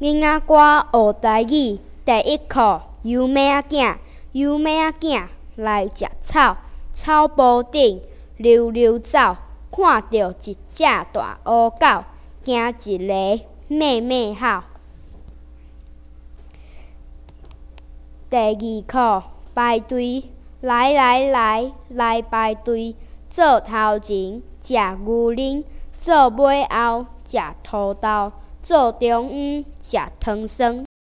囡仔歌学台语第一课，油麦仔囝，油麦仔囝来食草，草埔顶溜溜走，看到一只大乌狗，惊一个咩咩吼。第二课，排队，来排队，做头前食牛奶，做尾后食土豆，做中央食汤霜。